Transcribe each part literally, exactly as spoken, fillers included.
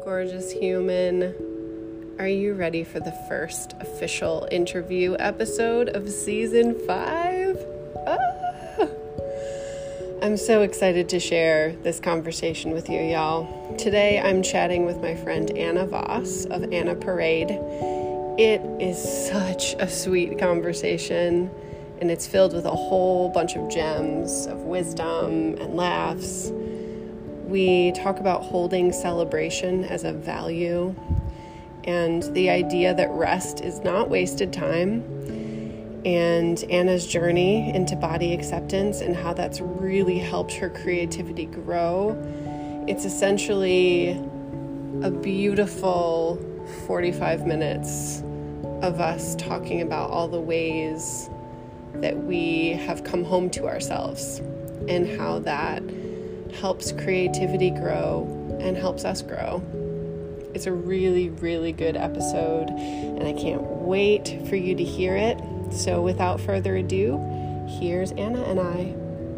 gorgeous human. Are you ready for the first official interview episode of season five? Ah! I'm so excited to share this conversation with you, y'all. Today I'm chatting with my friend Anna Voss of Anna Parade. It is such a sweet conversation, and it's filled with a whole bunch of gems of wisdom and laughs. We talk about holding celebration as a value and the idea that rest is not wasted time, and Anna's journey into body acceptance and how that's really helped her creativity grow. It's essentially a beautiful forty-five minutes of us talking about all the ways that we have come home to ourselves and how that helps creativity grow and helps us grow. It's a really, really good episode, and I can't wait for you to hear it. So without further ado, here's Anna and I.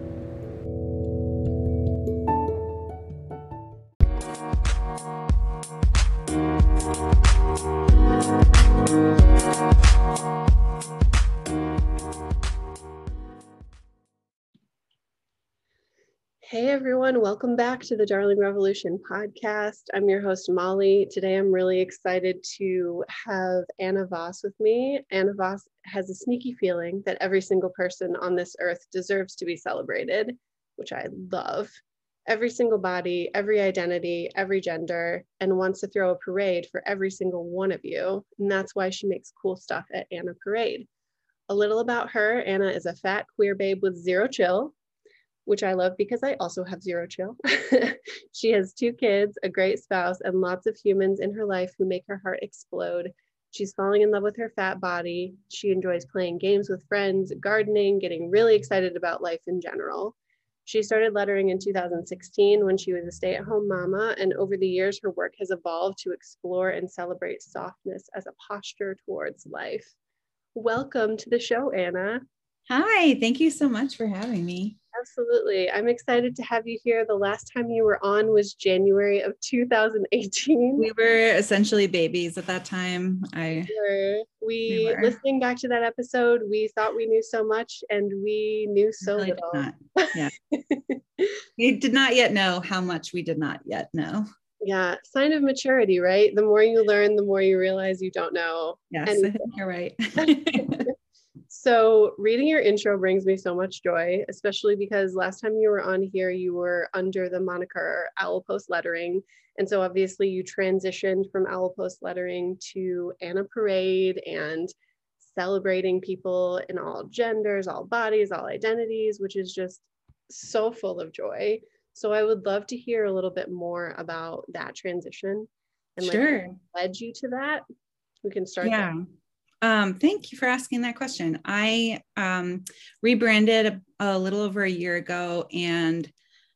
Hey everyone, welcome back to the Darling Revolution podcast. I'm your host, Molly. Today I'm really excited to have Anna Voss with me. Anna Voss has a sneaky feeling that every single person on this earth deserves to be celebrated, which I love. Every single body, every identity, every gender, and wants to throw a parade for every single one of you. And that's why she makes cool stuff at Anna Parade. A little about her: Anna is a fat queer babe with zero chill, which I love because I also have zero chill. She has two kids, a great spouse, and lots of humans in her life who make her heart explode. She's falling in love with her fat body. She enjoys playing games with friends, gardening, getting really excited about life in general. She started lettering in two thousand sixteen when she was a stay-at-home mama, and over the years, her work has evolved to explore and celebrate softness as a posture towards life. Welcome to the show, Anna. Hi, thank you so much for having me. Absolutely. I'm excited to have you here. The last time you were on was January of two thousand eighteen. We were essentially babies at that time. I We, were. we, we were. Listening back to that episode, we thought we knew so much and we knew so really little. Did not. Yeah. We did not yet know how much we did not yet know. Yeah. Sign of maturity, right? The more you learn, the more you realize you don't know. Yes, anything. I think you're right. So reading your intro brings me so much joy, especially because last time you were on here, you were under the moniker Owl Post Lettering. And so obviously you transitioned from Owl Post Lettering to Anna Parade and celebrating people in all genders, all bodies, all identities, which is just so full of joy. So I would love to hear a little bit more about that transition and Sure. like what led you to that. We can start yeah. there. Um, thank you for asking that question. I um, rebranded a, a little over a year ago, and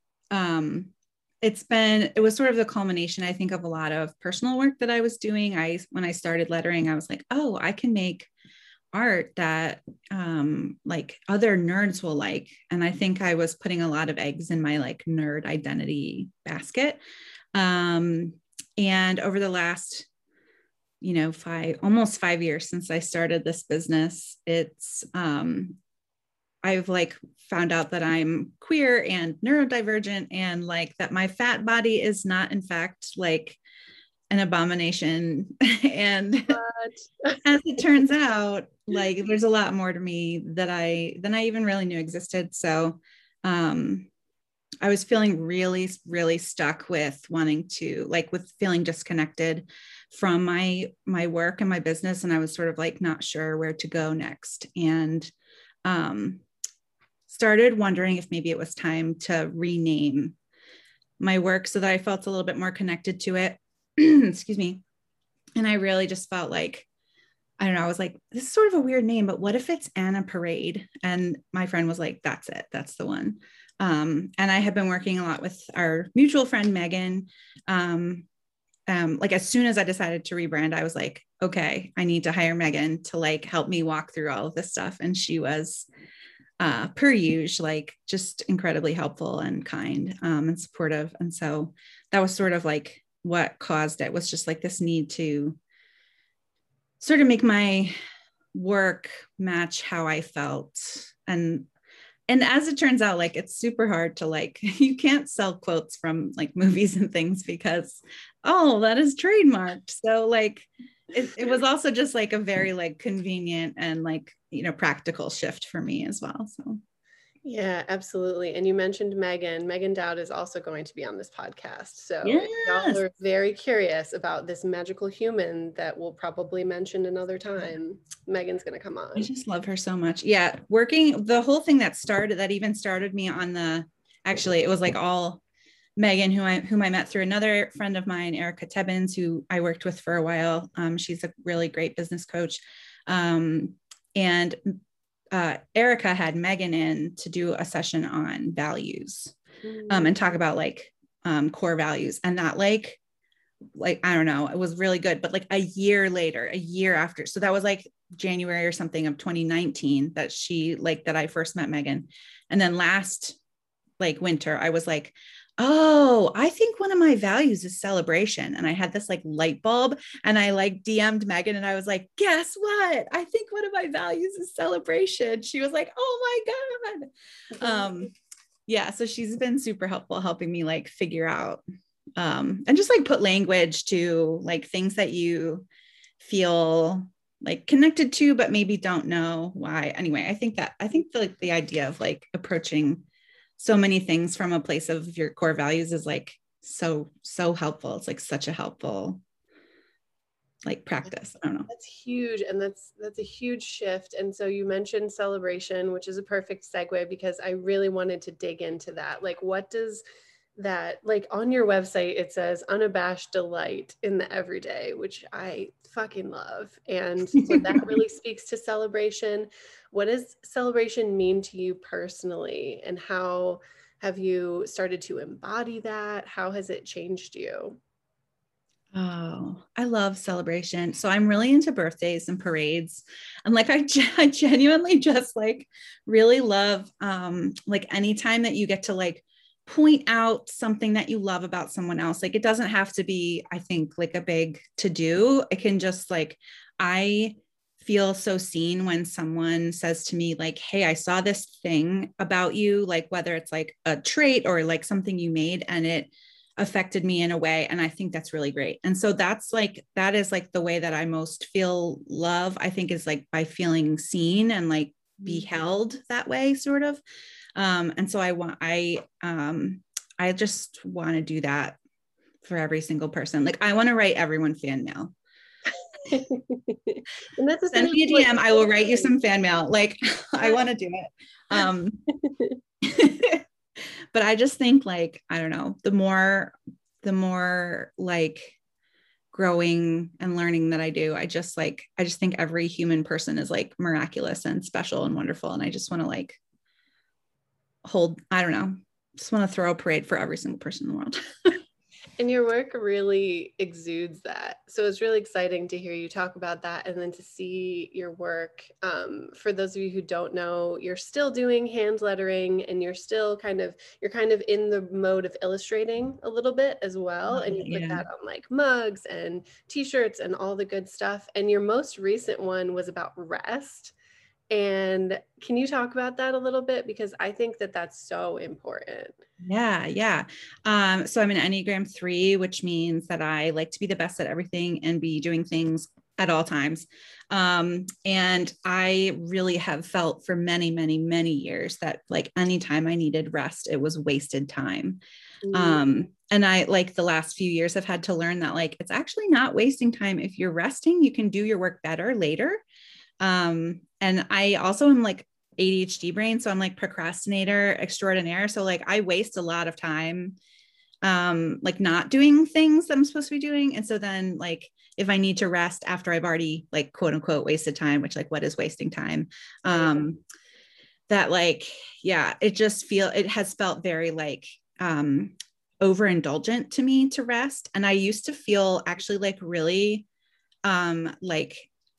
um, it's been, it was sort of the culmination, I think, of a lot of personal work that I was doing. I, when I started lettering, I was like, oh, I can make art that um, like other nerds will like. And I think I was putting a lot of eggs in my like nerd identity basket. Um, and over the last you know, five, almost five years since I started this business, it's, um, I've like found out that I'm queer and neurodivergent, and like that my fat body is not in fact like an abomination. And as it turns out, like there's a lot more to me that I, than I even really knew existed. So, um, I was feeling really, really stuck with wanting to, like with feeling disconnected from my, my work and my business. And I was sort of like, not sure where to go next. And um, started wondering if maybe it was time to rename my work so that I felt a little bit more connected to it. Excuse me. And I really just felt like, I don't know, I was like, this is sort of a weird name, but what if it's Anna Parade? And my friend was like, that's it. That's the one. Um, and I have been working a lot with our mutual friend, Megan. Um, um, like as soon as I decided to rebrand, I was like, okay, I need to hire Megan to like help me walk through all of this stuff. And she was uh, per usual, like just incredibly helpful and kind um, and supportive. And so that was sort of like what caused it was just like this need to sort of make my work match how I felt. And and as it turns out, like it's super hard to like, you can't sell quotes from like movies and things because, oh, that is trademarked. So like it, it was also just like a very like convenient and like, you know, practical shift for me as well. So yeah, absolutely. And you mentioned Megan. Megan Dowd is also going to be on this podcast. So yes. if y'all are very curious about this magical human that we'll probably mention another time, Megan's going to come on. I just love her so much. Yeah. Working the whole thing that started, that even started me on the, actually, it was like all Megan, who I, whom I met through another friend of mine, Erica Tebbins, who I worked with for a while. Um, she's a really great business coach. Um, and uh, Erica had Megan in to do a session on values, um, and talk about like um, core values, and that like, like, I don't know, it was really good, but like a year later, a year after, so that was like January or something of twenty nineteen that she like, that I first met Megan. And then last like winter, I was like, oh, I think one of my values is celebration. And I had this like light bulb, and I like D M'd Megan and I was like, guess what? I think one of my values is celebration. She was like, oh my God. Um, yeah. So she's been super helpful helping me like figure out, um, and just like put language to like things that you feel like connected to, but maybe don't know why. Anyway, I think that, I think the, like the idea of like approaching so many things from a place of your core values is like so, so helpful. It's like such a helpful like practice. I don't know. That's huge. And that's, that's a huge shift. And so you mentioned celebration, which is a perfect segue because I really wanted to dig into that. Like, what does that, like on your website, it says unabashed delight in the everyday, which I fucking love. And so that really speaks to celebration. What does celebration mean to you personally? And how have you started to embody that? How has it changed you? Oh, I love celebration. So I'm really into birthdays and parades. And like, I, I genuinely just like really love, um, like anytime that you get to like point out something that you love about someone else. Like, it doesn't have to be, I think, like a big to do. It can just like, I feel so seen when someone says to me like, hey, I saw this thing about you, like whether it's like a trait or like something you made and it affected me in a way. And I think that's really great. And so that's like, that is like the way that I most feel love, I think, is like by feeling seen and like beheld that way, sort of. Um, and so I want, I, um, I just want to do that for every single person. Like, I want to write everyone fan mail. And that's Send me a D M. I will write you some fan mail. Like, I want to do it. Um, but I just think like, I don't know, the more, the more like growing and learning that I do, I just like, I just think every human person is like miraculous and special and wonderful. And I just want to like hold, I don't know, just want to throw a parade for every single person in the world. And your work really exudes that. So it's really exciting to hear you talk about that and then to see your work. Um, for those of you who don't know, you're still doing hand lettering and you're still kind of, you're kind of in the mode of illustrating a little bit as well. And you put Yeah. that on like mugs and t-shirts and all the good stuff. And your most recent one was about rest. And can you talk about that a little bit? Because I think that that's so important. Yeah, yeah. Um, so I'm an Enneagram three, which means that I like to be the best at everything and be doing things at all times. Um, and I really have felt for many, many, many years that like anytime I needed rest, it was wasted time. Mm. Um, and I like the last few years have had to learn that like, it's actually not wasting time. If you're resting, you can do your work better later. Um, and I also am like A D H D brain. So I'm like procrastinator extraordinaire. So like I waste a lot of time, um, like not doing things that I'm supposed to be doing. And so then like, if I need to rest after I've already like quote unquote wasted time, which like, what is wasting time? Um, that like, yeah, it just feel, it has felt very like, um, overindulgent to me to rest. And I used to feel actually like really, um, like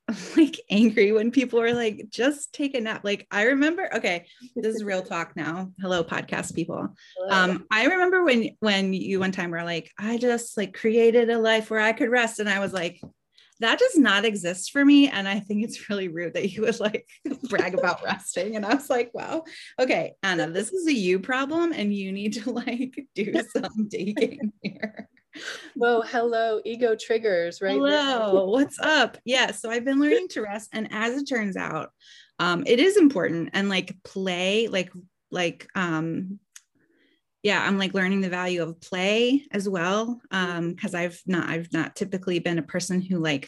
like angry when people are like, just take a nap. Like I remember, okay, this is real talk now. Hello, podcast people. Hello. Um, I remember when when you one time were like, I just like created a life where I could rest. And I was like, that does not exist for me. And I think it's really rude that you would like brag about resting. And I was like, wow, okay, Anna, this is a you problem and you need to like do some digging here. Whoa, hello, ego triggers, right? Hello, what's up? Yeah, so I've been learning to rest, and as it turns out, um, it is important. And like play, like like um, yeah, I'm like learning the value of play as well. Um, because I've not I've not typically been a person who like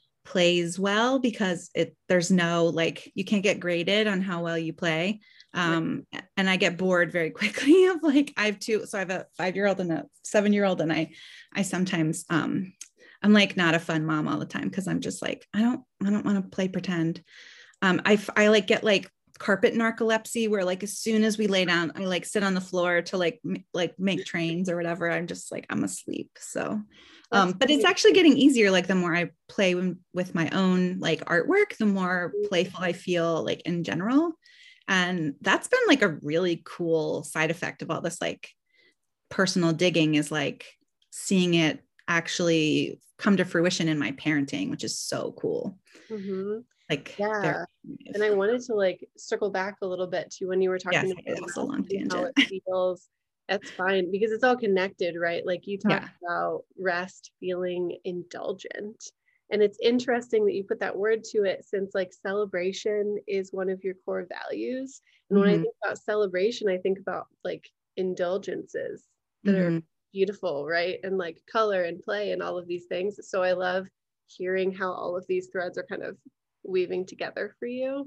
plays well because it there's no like you can't get graded on how well you play. Um, and I get bored very quickly of like I have two, so I have a five-year-old and a seven-year-old, and I I sometimes um I'm like not a fun mom all the time because I'm just like I don't I don't want to play pretend. Um, I I like get like carpet narcolepsy where like as soon as we lay down I like sit on the floor to like m- like make trains or whatever. I'm just like I'm asleep. So um, but it's actually getting easier. Like the more I play w- with my own like artwork, the more playful I feel like in general. And that's been like a really cool side effect of all this like personal digging is like seeing it actually come to fruition in my parenting, which is so cool. Mm-hmm. Like, yeah. And I wanted to like circle back a little bit to when you were talking yes, about that was a long how tangent. it feels. That's fine because it's all connected, right? Like you talked Yeah. about rest feeling indulgent. And it's interesting that you put that word to it since like celebration is one of your core values. And when Mm-hmm. I think about celebration, I think about like indulgences that Mm-hmm. are beautiful, right? And like color and play and all of these things. So I love hearing how all of these threads are kind of weaving together for you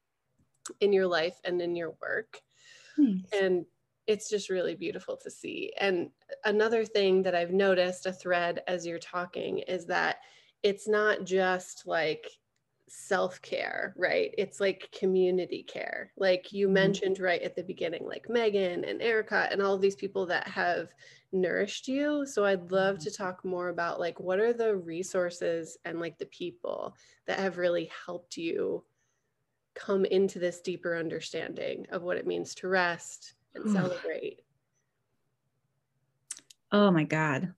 in your life and in your work. Thanks. And it's just really beautiful to see. And another thing that I've noticed a thread as you're talking is that it's not just like self-care, right? It's like community care. Like you mm-hmm. mentioned right at the beginning, like Megan and Erica and all of these people that have nourished you. So I'd love to talk more about like what are the resources and like the people that have really helped you come into this deeper understanding of what it means to rest and celebrate. Oh my God.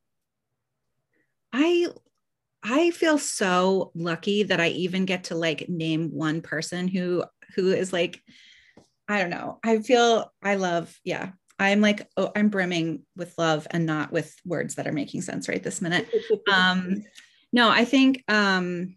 I I feel so lucky that I even get to like name one person who who is like, I don't know. I feel I love, yeah. I'm like, oh, I'm brimming with love and not with words that are making sense right this minute. Um, no, I think um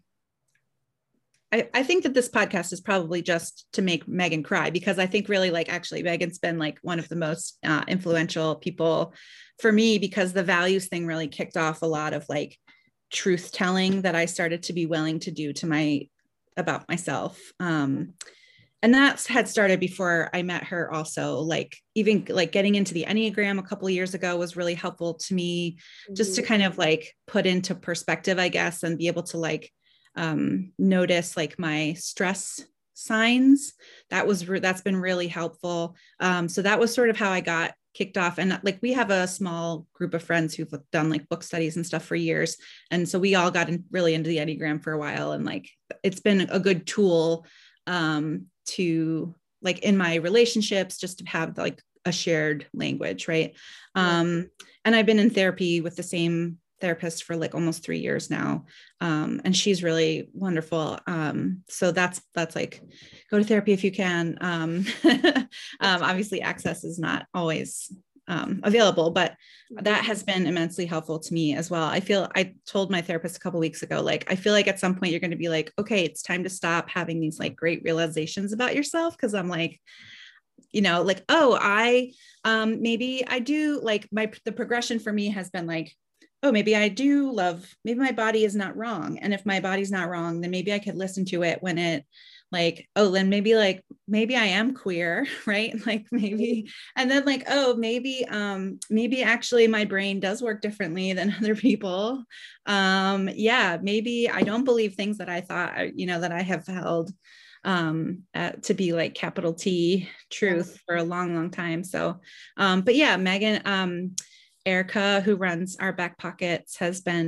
I, I think that this podcast is probably just to make Megan cry because I think really like actually Megan's been like one of the most uh, influential people for me because the values thing really kicked off a lot of like truth telling that I started to be willing to do to my about myself. Um, and that had started before I met her also, like even like getting into the Enneagram a couple of years ago was really helpful to me mm-hmm. just to kind of like put into perspective, I guess, and be able to like um, notice like my stress signs. That was, re- that's been really helpful. Um, so that was sort of how I got kicked off. And like, we have a small group of friends who've done like book studies and stuff for years. And so we all got in, really into the Enneagram for a while. And like, it's been a good tool um, to like in my relationships, just to have like a shared language. Right. Um, and I've been in therapy with the same therapist for like almost three years now. Um, and she's really wonderful. Um, so that's, that's like, go to therapy if you can. Um, um, obviously access is not always um, available, but that has been immensely helpful to me as well. I feel, I told my therapist a couple of weeks ago, like, I feel like at some point you're going to be like, okay, it's time to stop having these like great realizations about yourself. Cause I'm like, you know, like, oh, I, um, maybe I do like my, the progression for me has been like, oh, maybe I do love, maybe my body is not wrong. And if my body's not wrong, then maybe I could listen to it when it like, oh, then maybe like, maybe I am queer, right? Like maybe, and then like, oh, maybe, um, maybe actually my brain does work differently than other people. Um, yeah, maybe I don't believe things that I thought, you know, that I have held um uh, to be like capital T truth for a long, long time. So, um, but yeah, Megan, um, Erica, who runs our Back Pockets, has been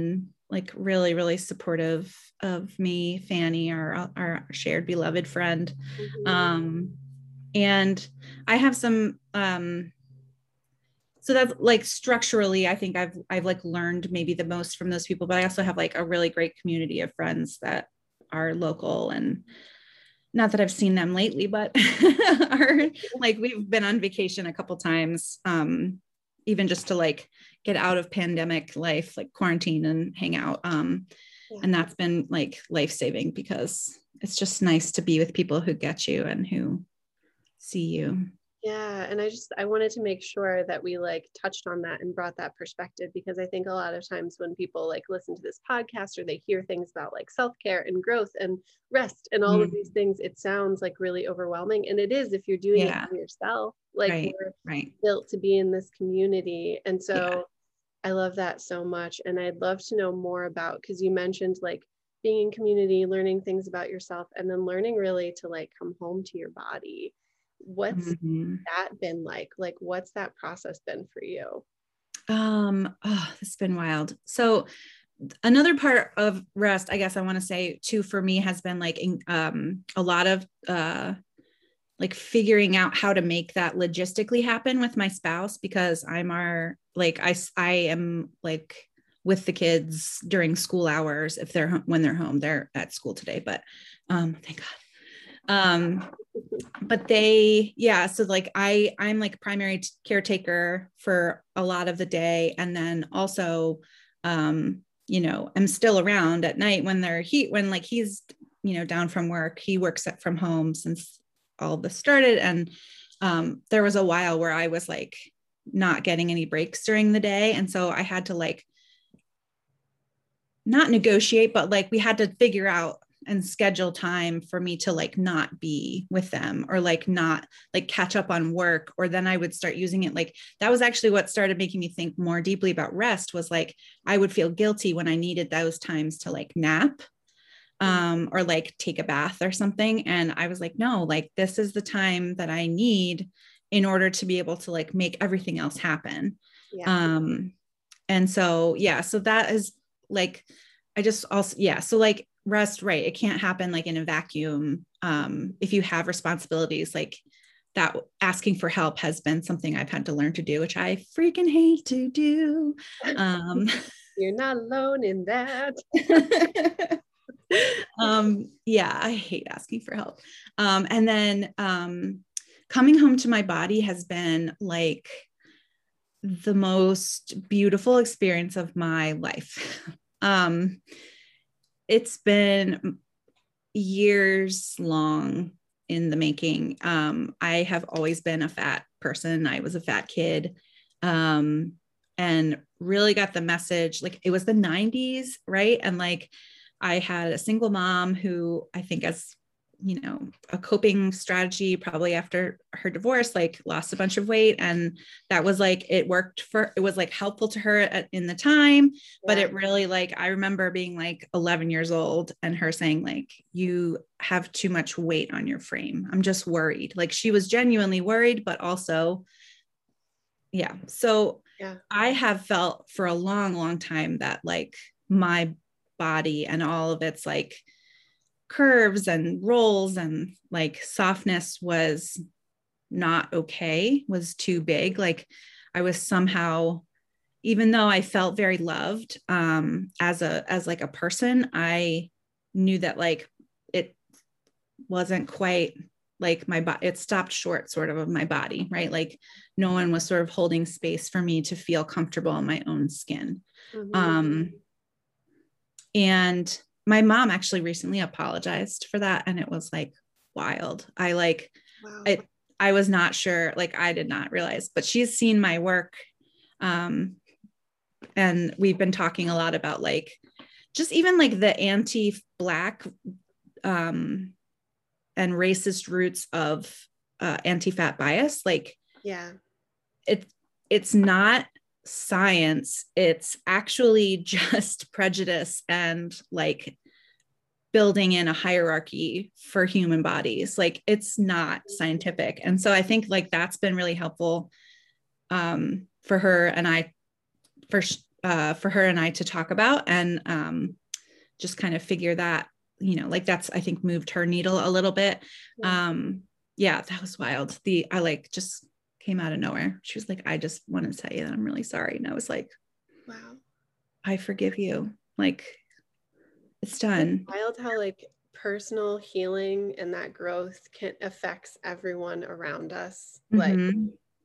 like really, really supportive of me, Fanny, our, our shared beloved friend. Mm-hmm. Um, and I have some, um, so that's like structurally, I think I've, I've like learned maybe the most from those people, but I also have like a really great community of friends that are local, and not that I've seen them lately, but are like, we've been on vacation a couple times, um, even just to like get out of pandemic life, like quarantine and hang out. Um, yeah. And that's been like life-saving, because it's just nice to be with people who get you and who see you. Yeah. And I just, I wanted to make sure that we like touched on that and brought that perspective, because I think a lot of times when people like listen to this podcast or they hear things about like self-care and growth and rest and all mm. of these things, it sounds like really overwhelming. And it is, if you're doing yeah. it for yourself, like right. we're right. built to be in this community. And so yeah. I love that so much. And I'd love to know more about, because you mentioned like being in community, learning things about yourself, and then learning really to like come home to your body. What's mm-hmm. that been like? Like, what's that process been for you? Um, oh, it's been wild. So another part of rest, I guess I want to say too, for me has been like, um, a lot of, uh, like figuring out how to make that logistically happen with my spouse, because I'm our, like, I, I am like with the kids during school hours. If they're, when they're home, they're at school today, but, um, thank God. Um, but they, yeah. So like I, I'm like primary t- caretaker for a lot of the day. And then also, um, you know, I'm still around at night when they're he, when like he's, you know, down from work. He works at, from home since all this started. And, um, there was a while where I was like not getting any breaks during the day. And so I had to like not negotiate, but like we had to figure out and schedule time for me to like not be with them, or like not like catch up on work. Or then I would start using it. Like that was actually what started making me think more deeply about rest, was like, I would feel guilty when I needed those times to like nap, um, or like take a bath or something. And I was like, no, like this is the time that I need in order to be able to like make everything else happen. Yeah. Um, and so, yeah, so that is like, I just also, yeah. So like, rest, right, it can't happen like in a vacuum. Um, if you have responsibilities, like that, asking for help has been something I've had to learn to do, which I freaking hate to do. Um, You're not alone in that. um, yeah, I hate asking for help. Um, and then um, coming home to my body has been like the most beautiful experience of my life. um, It's been years long in the making. Um, I have always been a fat person. I was a fat kid, um, and really got the message. Like it was the nineties, right? And like I had a single mom who I think, as you know, a coping strategy, probably after her divorce, like lost a bunch of weight. And that was like, it worked for, it was like helpful to her at, in the time, yeah. But it really like, I remember being like eleven years old and her saying like, you have too much weight on your frame. I'm just worried. Like she was genuinely worried, but also, yeah. So yeah. I have felt for a long, long time that like my body and all of its like curves and rolls and like softness was not okay, was too big. Like I was somehow, even though I felt very loved um, as a, as like a person, I knew that like it wasn't quite like my body, it stopped short sort of of my body, right? Like no one was sort of holding space for me to feel comfortable in my own skin. Mm-hmm. Um, and my mom actually recently apologized for that. And it was like wild. I like, wow. it, I was not sure, like I did not realize, but she's seen my work. Um, and we've been talking a lot about like, just even like the anti-Black um, and racist roots of uh, anti-fat bias. Like, yeah, it, it's not science, it's actually just prejudice and like building in a hierarchy for human bodies. Like it's not scientific. And so I think like that's been really helpful um, for her and I, for uh, for her and I to talk about and um, just kind of figure that, you know, like that's, I think moved her needle a little bit. Yeah. Um, yeah, that was wild. The, I like just came out of nowhere. She was like, I just want to tell you that I'm really sorry. And I was like, Wow. I forgive you. Like, it's done. It's wild how like personal healing and that growth can affects everyone around us. Like, Mm-hmm.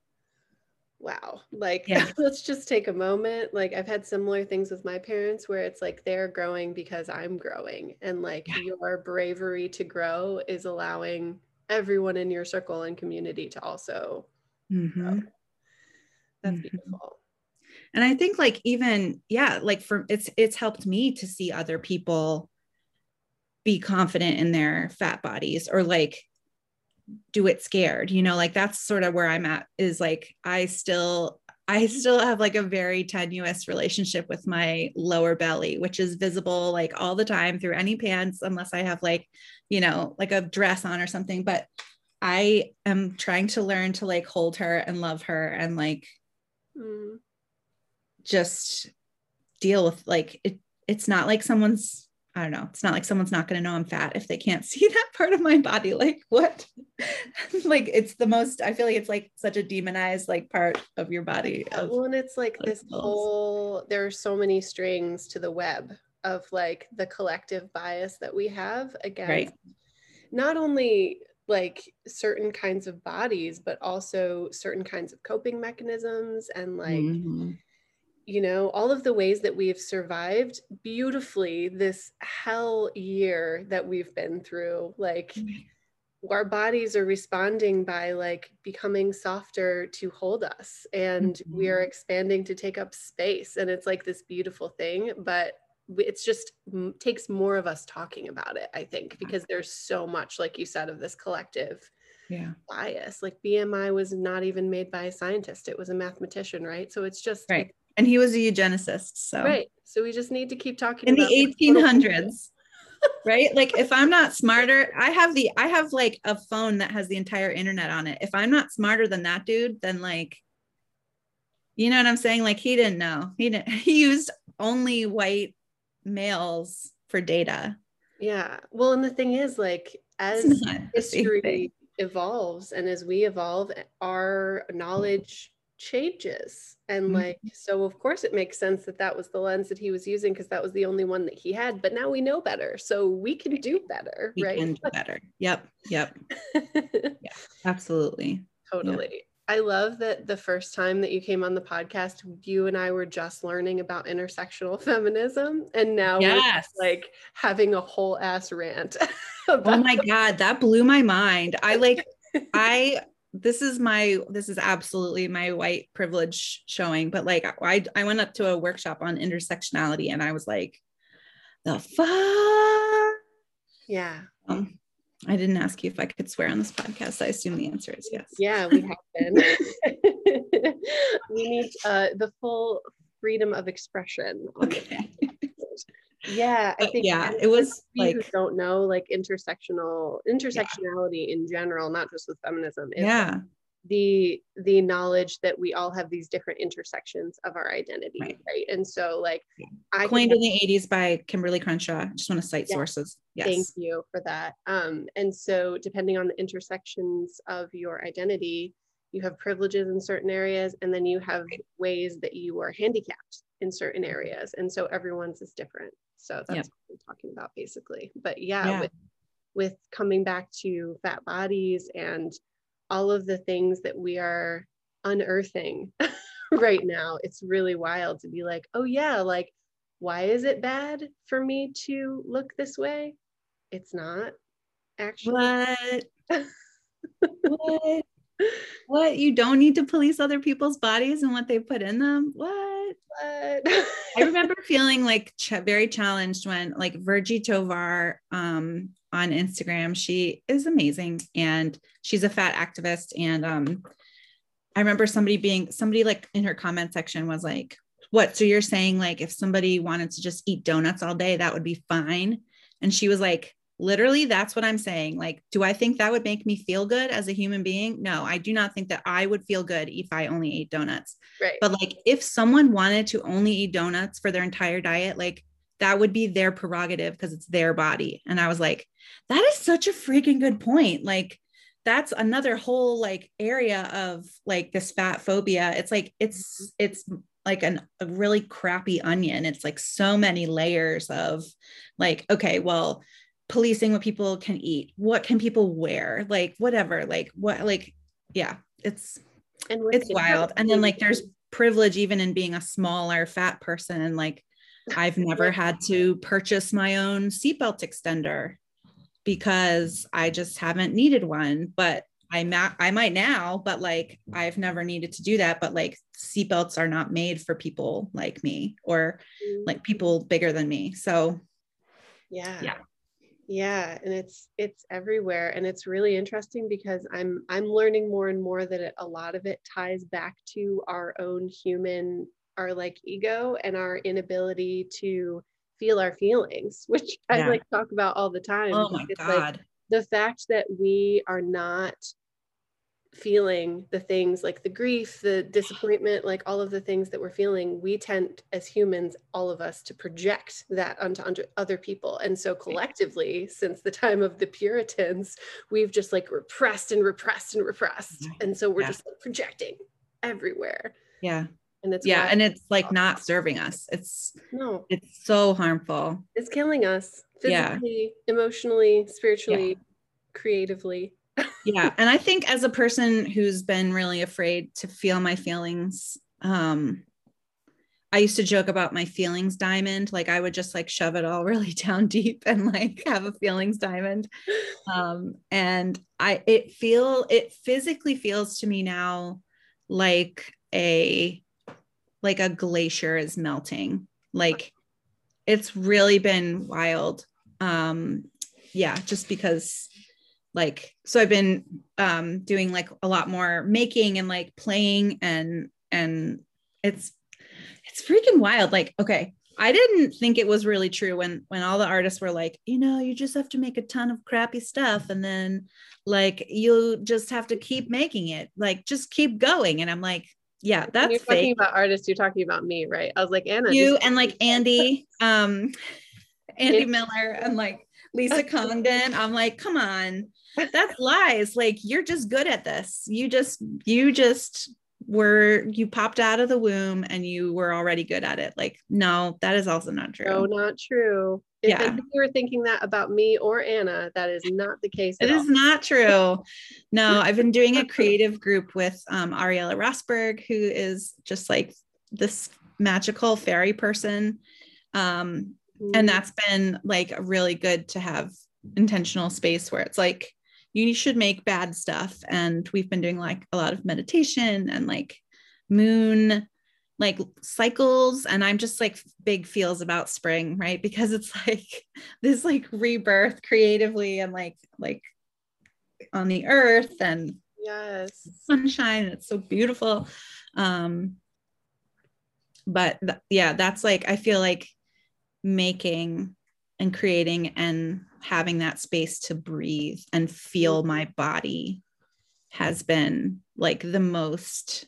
wow. Like, Yeah. let's just take a moment. Like, I've had similar things with my parents where it's like they're growing because I'm growing. And like Yeah. your bravery to grow is allowing everyone in your circle and community to also Mm-hmm. grow. That's Mm-hmm. beautiful. And I think like even, yeah, like for it's, it's helped me to see other people be confident in their fat bodies or like do it scared, you know, like that's sort of where I'm at is like, I still, I still have like a very tenuous relationship with my lower belly, which is visible like all the time through any pants, unless I have like, you know, like a dress on or something. But I am trying to learn to like hold her and love her and like Mm. just deal with like it. It's not like someone's, I don't know. It's not like someone's not going to know I'm fat if they can't see that part of my body. Like what? Like it's the most, I feel like it's like such a demonized like part of your body. Yeah, Of, well, and it's like this adults. whole, there are so many strings to the web of like the collective bias that we have against Right. not only like certain kinds of bodies, but also certain kinds of coping mechanisms and like, Mm-hmm. you know, all of the ways that we've survived beautifully this hell year that we've been through. Like, our bodies are responding by like becoming softer to hold us, and Mm-hmm. we are expanding to take up space, and it's like this beautiful thing, but it's just m- takes more of us talking about it, I think, because there's so much, like you said, of this collective Yeah. bias. Like B M I was not even made by a scientist, it was a mathematician, right? So it's just Right. it's, And he was a eugenicist. So right, so we just need to keep talking in the about eighteen hundreds. Right? Like if I'm not smarter, I have the, I have like a phone that has the entire internet on it. If I'm not smarter than that dude, then like, you know what I'm saying? Like he didn't know. He didn't, he used only white males for data. Yeah. Well, and the thing is, like, It's as not the same thing. history evolves and as we evolve, our knowledge changes. And, Mhm. like, so of course it makes sense that that was the lens that he was using because that was the only one that he had. But now we know better. So we can do better, We right? can do better. Yep. Yep. Yeah, absolutely. Totally. Yeah. I love that the first time that you came on the podcast, you and I were just learning about intersectional feminism. And now we're Yes. like having a whole ass rant. Oh my God, that blew my mind. I like, I, this is my, this is absolutely my white privilege showing, but like, I, I went up to a workshop on intersectionality and I was like, the fuck? Yeah. Um, I didn't ask you if I could swear on this podcast. I assume the answer is yes. Yeah, we have been. We need uh, the full freedom of expression. Okay. Yeah, I But think yeah, it was you who like, don't know, like intersectional yeah, intersectionality in general, not just with feminism, is like yeah, the the knowledge that we all have these different intersections of our identity, right. right? And so like I could Coined have, in the eighties by Kimberly Crenshaw. Just want to cite yeah, sources. thank Yes. you for that. Um, and so depending on the intersections of your identity, you have privileges in certain areas, and then you have ways that you are handicapped in certain areas. And so everyone's is different. So that's Yep. what we're talking about basically. But yeah, Yeah. with with coming back to fat bodies and all of the things that we are unearthing right now, it's really wild to be like, oh yeah, like why is it bad for me to look this way? It's not actually. What? What? What? You don't need to police other people's bodies and what they put in them? What? But I remember feeling like ch- very challenged when like Virgie Tovar um, on Instagram, she is amazing and she's a fat activist. And um, I remember somebody being, somebody like in her comment section was like, what? So you're saying like if somebody wanted to just eat donuts all day, that would be fine? And she was like, Literally, that's what I'm saying. Like, do I think that would make me feel good as a human being? No, I do not think that I would feel good if I only ate donuts. Right. But like, if someone wanted to only eat donuts for their entire diet, like that would be their prerogative because it's their body. And I was like, that is such a freaking good point. Like, that's another whole like area of like this fat phobia. It's like, it's, it's like an, a really crappy onion. It's like so many layers of like, okay, well, policing what people can eat, what can people wear, like whatever, like what, like, yeah, it's, and it's wild. And then like, there's privilege even in being a smaller fat person. Like I've never had to purchase my own seatbelt extender because I just haven't needed one, but I ma- I might now, but like, I've never needed to do that. But like seatbelts are not made for people like me or like people bigger than me. So yeah. Yeah. Yeah. And it's, it's everywhere. And it's really interesting because I'm, I'm learning more and more that it, a lot of it ties back to our own human, our like ego and our inability to feel our feelings, which I Yeah. like talk about all the time. Oh my it's God. like the fact that we are not feeling the things like the grief, the disappointment, like all of the things that we're feeling, we tend as humans, all of us, to project that onto, onto other people. And so collectively, since the time of the Puritans, we've just like repressed and repressed and repressed. And so we're Yeah. just like projecting everywhere. Yeah. And it's yeah. wild. And it's like not serving us. It's no, it's so harmful. It's killing us physically, yeah. emotionally, spiritually, yeah. creatively. Yeah. And I think as a person who's been really afraid to feel my feelings, um, I used to joke about my feelings diamond. Like I would just like shove it all really down deep and like have a feelings diamond. Um, and I, it feel, it physically feels to me now like a, like a glacier is melting. Like it's really been wild. Um, yeah, just because like, so I've been um, doing like a lot more making and like playing and, and it's, it's freaking wild. Like, okay, I didn't think it was really true when, when all the artists were like, you know, you just have to make a ton of crappy stuff. And then like, you just have to keep making it, like, just keep going. And I'm like, yeah, that's when you're fake. talking about artists, you're talking about me, right? I was like, Anna, you and like Andy, um, Andy Miller and like Lisa Congdon. I'm like, come on, that's lies. Like, you're just good at this. You just, you just were, you popped out of the womb and you were already good at it. Like, no, that is also not true. No, not true. If Yeah. you were thinking that about me or Anna, that is not the case. It at is all. not true. No, I've been doing a creative group with um, Ariella Rosberg, who is just like this magical fairy person. Um, mm. And that's been like really good to have intentional space where it's like, you should make bad stuff. And we've been doing like a lot of meditation and like moon like cycles. And I'm just like big feels about spring, right? Because it's like this like rebirth creatively and like, like on the earth and yes, sunshine. It's so beautiful. Um, but th- yeah, that's like, I feel like making and creating and having that space to breathe and feel mm-hmm. my body has been like the most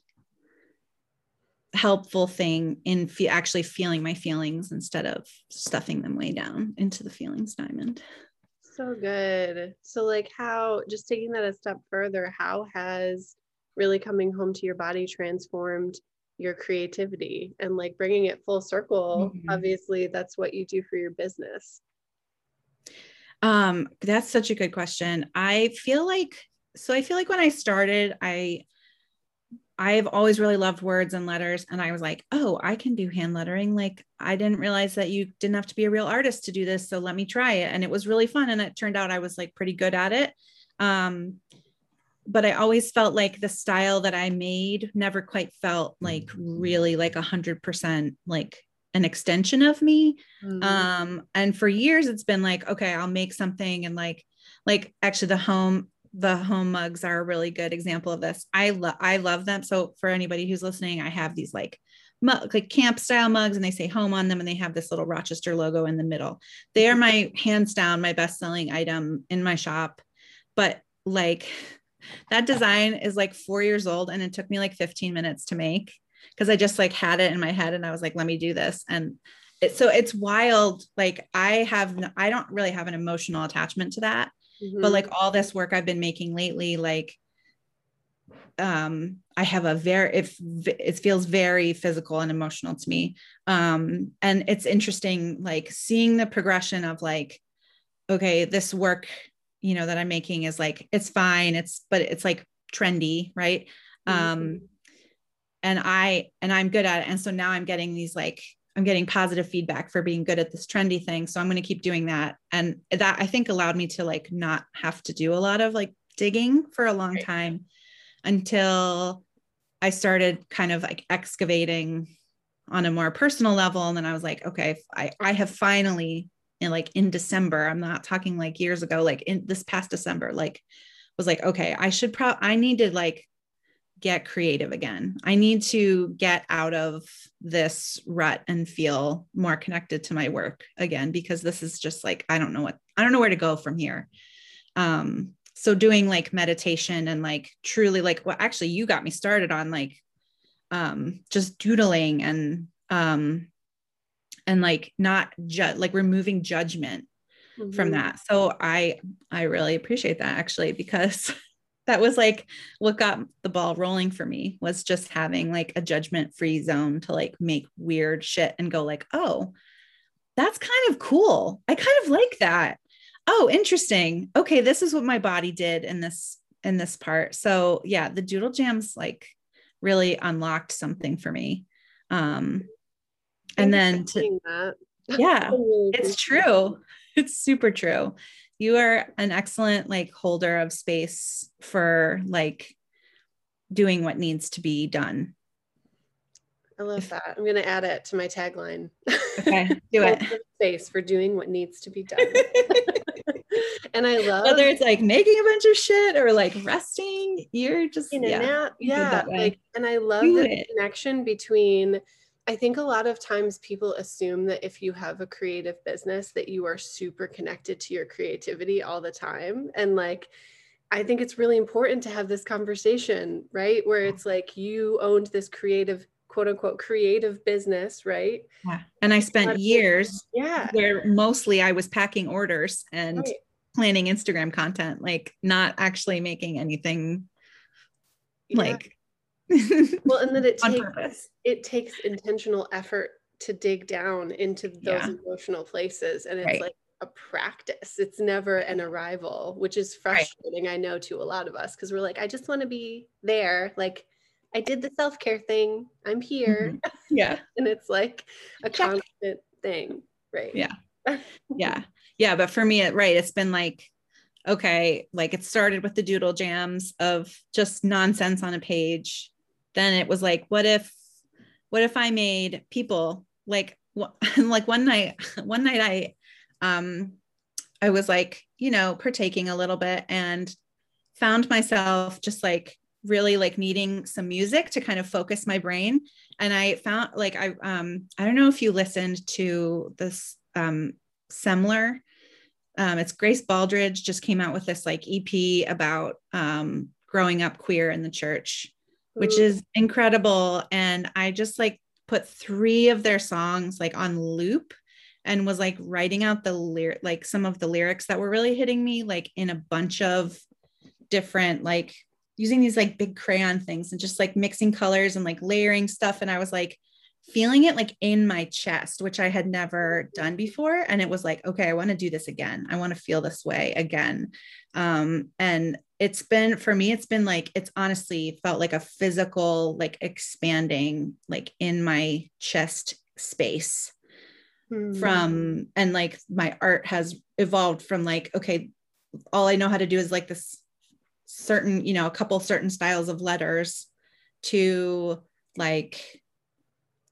helpful thing in fe- actually feeling my feelings instead of stuffing them way down into the feelings diamond. So good. So like how, just taking that a step further, how has really coming home to your body transformed your creativity and like bringing it full circle? Mm-hmm. Obviously that's what you do for your business. Um, that's such a good question. I feel like, so I feel like when I started, I I've always really loved words and letters. And I was like, oh, I can do hand lettering. Like, I didn't realize that you didn't have to be a real artist to do this. So let me try it. And it was really fun. And it turned out I was like pretty good at it. Um, but I always felt like the style that I made never quite felt like really like a hundred percent like an extension of me. Mm-hmm. Um, and for years it's been like, okay, I'll make something and like, like actually the home The home mugs are a really good example of this. I love, I love them. So for anybody who's listening, I have these like mug, like camp style mugs, and they say home on them, and they have this little Rochester logo in the middle. They are my hands down my best selling item in my shop. But like that design is like four years old, and it took me like fifteen minutes to make because I just like had it in my head and I was like, let me do this. And it, so it's wild. Like I have, I don't really have an emotional attachment to that, mm-hmm. but like all this work I've been making lately, like um, I have a very, it, it feels very physical and emotional to me. Um, and it's interesting, like seeing the progression of like, okay, this work, you know, that I'm making is like, it's fine. It's, but it's like trendy. Right. Mm-hmm. Um, and I, and I'm good at it. And so now I'm getting these, like, I'm getting positive feedback for being good at this trendy thing. So I'm going to keep doing that. And that I think allowed me to like, not have to do a lot of like digging for a long right. time until I started kind of like excavating on a more personal level. And then I was like, okay, I, I have finally in like in December, I'm not talking like years ago, like in this past December, like was like, okay, I should probably, I need to like get creative again. I need to get out of this rut and feel more connected to my work again, because this is just like, I don't know what, I don't know where to go from here. Um, so doing like meditation and like truly like, well, actually you got me started on like, um, just doodling and, um, and like not ju- like removing judgment mm-hmm. from that. So I, I really appreciate that actually, because that was like what got the ball rolling for me, was just having like a judgment free zone to like make weird shit and go like, oh, that's kind of cool. I kind of like that. Oh, interesting. Okay. This is what my body did in this, in this part. So yeah, the doodle jams like really unlocked something for me. Um, and then to, that. yeah, really it's true. It's super true. You are an excellent like holder of space for like doing what needs to be done. I love if, that. I'm going to add it to my tagline. Okay, do it. Space for doing what needs to be done. And I love whether it's like making a bunch of shit or like resting, you're just in a yeah, nap. Yeah. Like, and I love do the it. connection between, I think a lot of times people assume that if you have a creative business that you are super connected to your creativity all the time. And like, I think it's really important to have this conversation, right? Where it's like you owned this creative, quote unquote, creative business, right? Yeah. And I spent years yeah. where mostly I was packing orders and right. planning Instagram content, like not actually making anything yeah. like well, and that it on takes purpose. It takes intentional effort to dig down into those yeah. emotional places, and it's right. like a practice. It's never an arrival, which is frustrating. Right. I know to a lot of us, because we're like, I just want to be there. Like, I did the self-care thing. I'm here. Mm-hmm. Yeah, and it's like a Check. constant thing, right? Yeah, yeah, yeah. But for me, it right, it's been like, okay, like it started with the doodle jams of just nonsense on a page. Then it was like, what if, what if I made people like, like one night, one night I, um, I was like, you know, partaking a little bit and found myself just like really like needing some music to kind of focus my brain. And I found like, I, um, I don't know if you listened to this, um, Semler. Um, it's Grace Baldridge just came out with this like E P about, um, growing up queer in the church, which is incredible. And I just like put three of their songs like on loop and was like writing out the lyric, like some of the lyrics that were really hitting me, like in a bunch of different, like using these like big crayon things and just like mixing colors and like layering stuff. And I was like feeling it like in my chest, which I had never done before. And it was like, okay, I want to do this again. I want to feel this way again. Um, and it's been, for me, it's been like, it's honestly felt like a physical, like expanding, like in my chest space mm-hmm. from, and like my art has evolved from like, okay, all I know how to do is like this certain, you know, a couple certain styles of letters to like,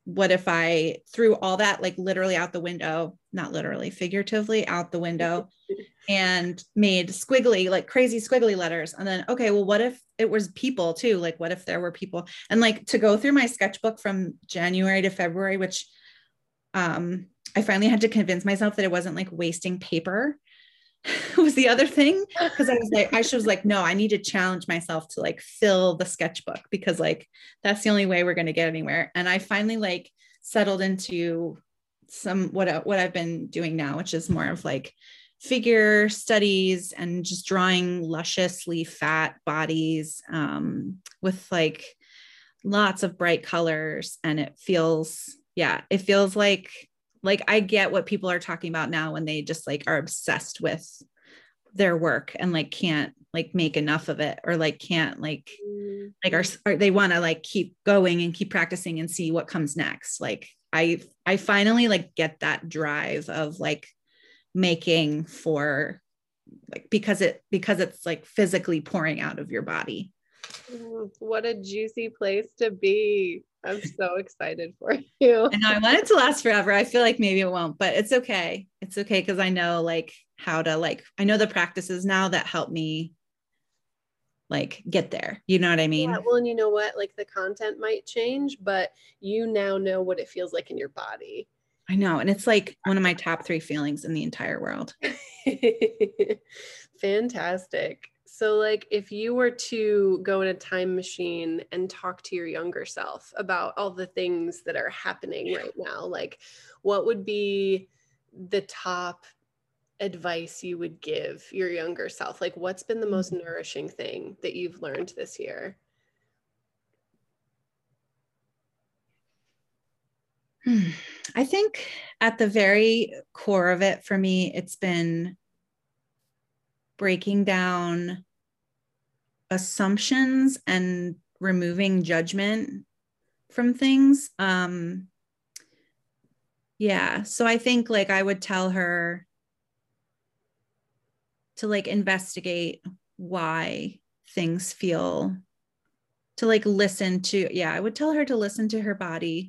what if I threw all that like literally out the window, not literally, figuratively out the window, and made squiggly, like crazy squiggly letters. And then, okay, well, what if it was people too? Like, what if there were people? And like to go through my sketchbook from January to February, which um, I finally had to convince myself that it wasn't like wasting paper was the other thing. Cause I was like, I was like, no, I need to challenge myself to like fill the sketchbook because like, that's the only way we're going to get anywhere. And I finally like settled into some, what, what I've been doing now, which is more of like figure studies and just drawing lusciously fat bodies um, with like lots of bright colors. And it feels, yeah, it feels like, like I get what people are talking about now when they just like are obsessed with their work and like can't like make enough of it, or like can't like mm-hmm. like are, are they want to like keep going and keep practicing and see what comes next. Like I I finally like get that drive of like making for like because it because it's like physically pouring out of your body. What a juicy place to be. I'm so excited for you. I know I want it to last forever. I feel like maybe it won't, but it's okay. It's okay because I know like how to like, I know the practices now that help me like get there. You know what I mean? Yeah, well, and you know what? Like the content might change, but you now know what it feels like in your body. I know. And it's like one of my top three feelings in the entire world. Fantastic. So like if you were to go in a time machine and talk to your younger self about all the things that are happening right now, like what would be the top advice you would give your younger self? Like what's been the most nourishing thing that you've learned this year? I think at the very core of it for me, it's been breaking down assumptions and removing judgment from things. Um, yeah. So I think like I would tell her to like investigate why things feel, to like listen to, yeah, I would tell her to listen to her body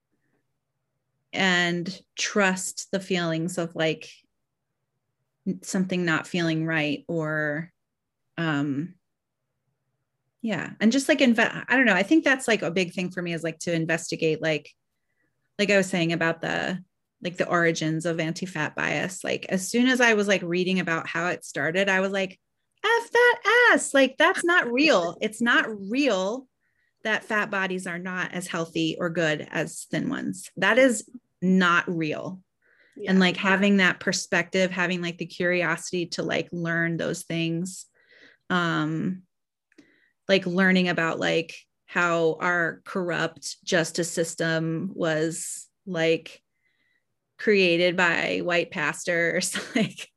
and trust the feelings of like something not feeling right, or um yeah, and just like invest, I don't know, I think that's like a big thing for me is like to investigate, like like I was saying about the like the origins of anti-fat bias. Like as soon as I was like reading about how it started, I was like, F that ass, like that's not real. It's not real that fat bodies are not as healthy or good as thin ones. That is not real. Yeah. And like having that perspective, having like the curiosity to like learn those things, um, like learning about like how our corrupt justice system was like created by white pastors, like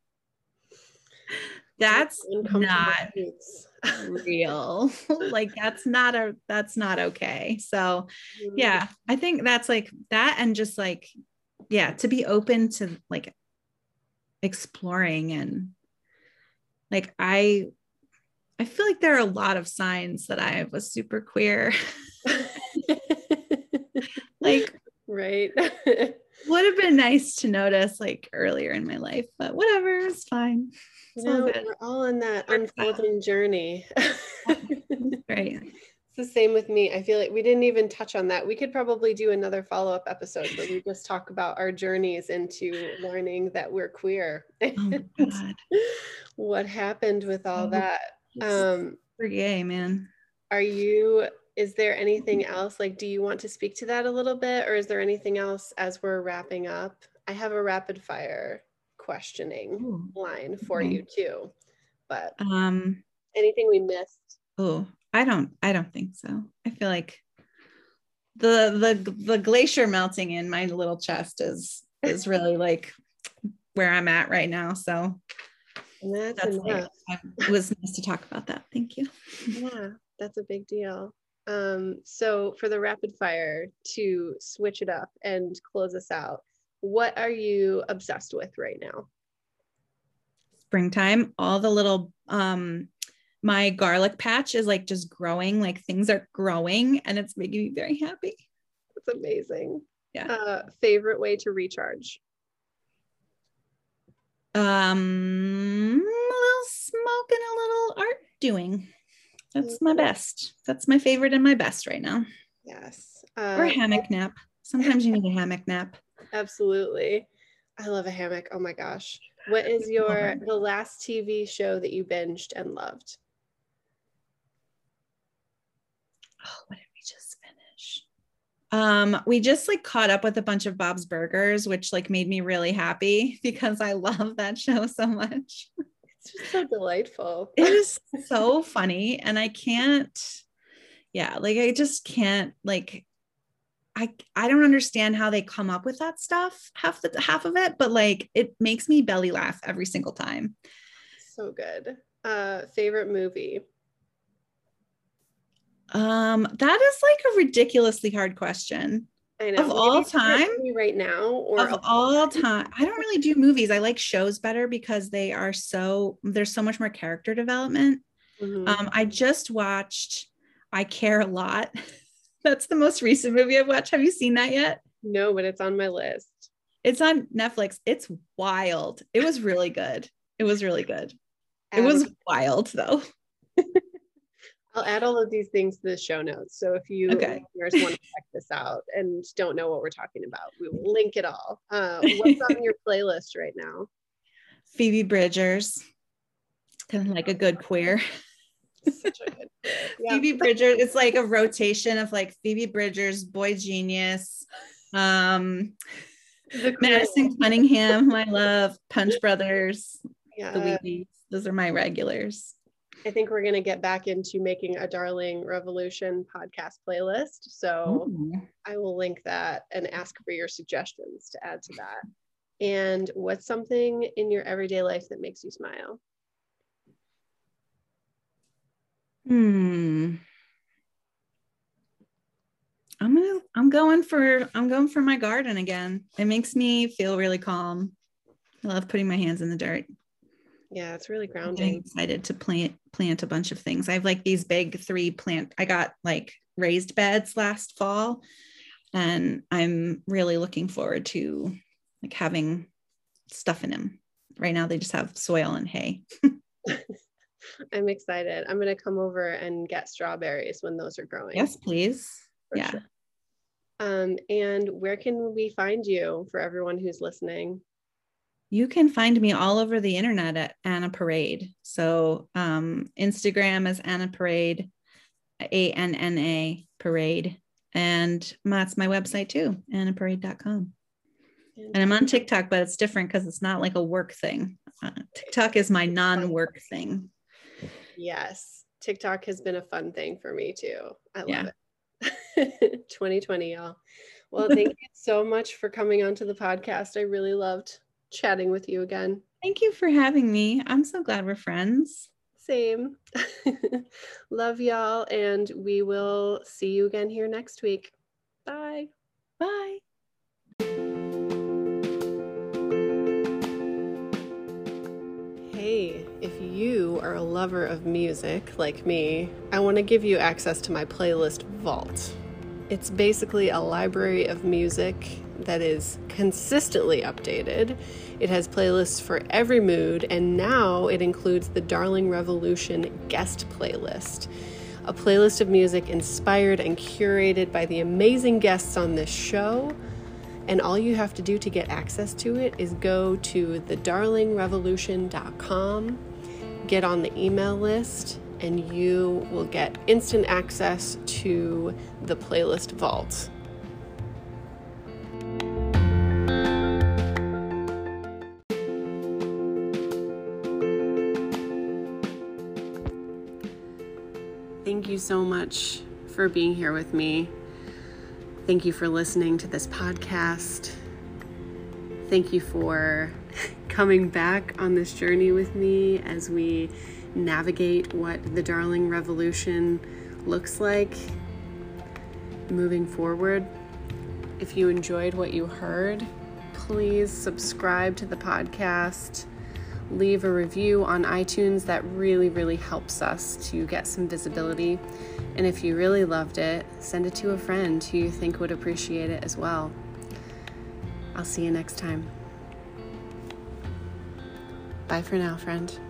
that's not real. Like that's not a that's not okay. So yeah, I think that's like that, and just like yeah, to be open to like exploring. And like I I feel like there are a lot of signs that I was super queer. Like right. Would have been nice to notice like earlier in my life, but whatever, it's fine. It's no, all good. We're all on that unfolding journey. Right. It's the same with me. I feel like we didn't even touch on that. We could probably do another follow-up episode where we just talk about our journeys into learning that we're queer. Oh God. What happened with all oh, that? Um, we're gay, man. Are you, is there anything else? Like, do you want to speak to that a little bit, or is there anything else as we're wrapping up? I have a rapid fire questioning Ooh, line for okay. you too, but um, anything we missed? Oh, I don't, I don't think so. I feel like the, the, the glacier melting in my little chest is, is really like where I'm at right now. So that's, that's enough. Like, it was nice to talk about that. Thank you. Yeah, that's a big deal. Um, so for the rapid fire, to switch it up and close us out, what are you obsessed with right now? Springtime. All the little, um, my garlic patch is like just growing, like things are growing, and it's making me very happy. That's amazing. Yeah. Uh, favorite way to recharge? Um, a little smoke and a little art doing. That's my best. That's my favorite and my best right now. Yes. Uh, or a hammock nap. Sometimes you need a hammock nap. Absolutely. I love a hammock. Oh my gosh. What is your the last T V show that you binged and loved? Oh, what did we just finish? Um, we just like caught up with a bunch of Bob's Burgers, which like made me really happy because I love that show so much. It's just so delightful. It is so funny. And I can't, yeah, like I just can't like I I don't understand how they come up with that stuff, half the half of it, but like it makes me belly laugh every single time. So good. Uh, favorite movie? Um, that is like a ridiculously hard question. I know. Of all time, right now, or of all time, I don't really do movies. I like shows better because they are so there's so much more character development. Mm-hmm. Um, I just watched I Care a Lot. That's the most recent movie I've watched. Have you seen that yet? No, but it's on my list. It's on Netflix. It's wild. It was really good. It was really good. It was wild though. I'll add all of these things to the show notes. So if you okay. want to check this out and don't know what we're talking about, we will link it all. Uh, what's on your playlist right now? Phoebe Bridgers. Kind of like a good queer. Such a good queer. Yeah. Phoebe Bridgers. It's like a rotation of like Phoebe Bridgers, Boy Genius, um, Madison Cunningham, who I love, Punch Brothers, yeah. The Weebies. Those are my regulars. I think we're going to get back into making a Darling Revolution podcast playlist. So Ooh. I will link that and ask for your suggestions to add to that. And what's something in your everyday life that makes you smile? Hmm. I'm gonna, I'm going for, I'm going for my garden again. It makes me feel really calm. I love putting my hands in the dirt. Yeah, it's really grounding. I'm excited to plant plant a bunch of things. I have like these big three plant. I got like raised beds last fall, and I'm really looking forward to like having stuff in them. Right now, they just have soil and hay. I'm excited. I'm gonna come over and get strawberries when those are growing. Yes, please. For yeah. Sure. Um, and where can we find you for everyone who's listening? You can find me all over the internet at Anna Parade. So um, Instagram is Anna Parade, A N N A Parade. And that's my website too, anna parade dot com. And I'm on TikTok, but it's different because it's not like a work thing. Uh, TikTok is my non-work thing. Yes. TikTok has been a fun thing for me too. I love yeah. it. twenty twenty, y'all. Well, thank you so much for coming onto the podcast. I really loved chatting with you again. Thank you for having me. I'm so glad we're friends. Same. Love y'all, and we will see you again here next week. Bye. Bye. Hey, if you are a lover of music like me, I want to give you access to my playlist Vault. It's basically a library of music that is consistently updated. It has playlists for every mood, and now it includes the Darling Revolution guest playlist, a playlist of music inspired and curated by the amazing guests on this show. And all you have to do to get access to it is go to the darling revolution dot com, get on the email list, and you will get instant access to the playlist Vault. Thank you so much for being here with me. Thank you for listening to this podcast. Thank you for coming back on this journey with me as we navigate what the Darling Revolution looks like moving forward. If you enjoyed what you heard, please subscribe to the podcast, leave a review on iTunes. That really, really helps us to get some visibility. And if you really loved it, send it to a friend who you think would appreciate it as well. I'll see you next time. Bye for now, friend.